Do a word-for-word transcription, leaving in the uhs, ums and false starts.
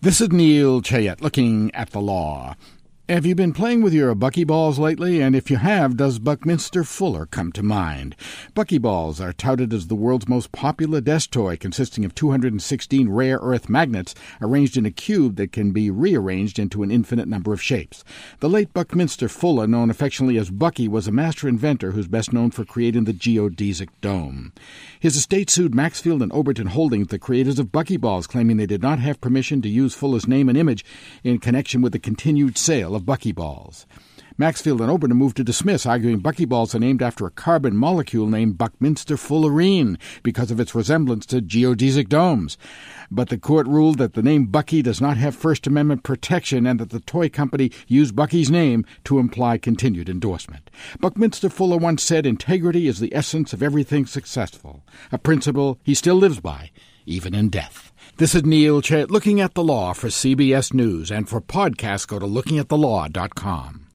This is Neil Chayette looking at the law. Have you been playing with your buckyballs lately? And if you have, does Buckminster Fuller come to mind? Buckyballs are touted as the world's most popular desk toy, consisting of two hundred sixteen rare earth magnets arranged in a cube that can be rearranged into an infinite number of shapes. The late Buckminster Fuller, known affectionately as Bucky, was a master inventor who's best known for creating the geodesic dome. His estate sued Maxfield and Oberton Holdings, the creators of Buckyballs, claiming they did not have permission to use Fuller's name and image in connection with the continued sale of Buckyballs. Maxfield and Oberton moved to dismiss, arguing Buckyballs are named after a carbon molecule named Buckminster Fullerene because of its resemblance to geodesic domes. But the court ruled that the name Bucky does not have First Amendment protection and that the toy company used Bucky's name to imply continued endorsement. Buckminster Fuller once said, "Integrity is the essence of everything successful," a principle he still lives by, even in death. This is Neil Chayette looking at the law for C B S News, and for podcasts, go to looking at the law dot com.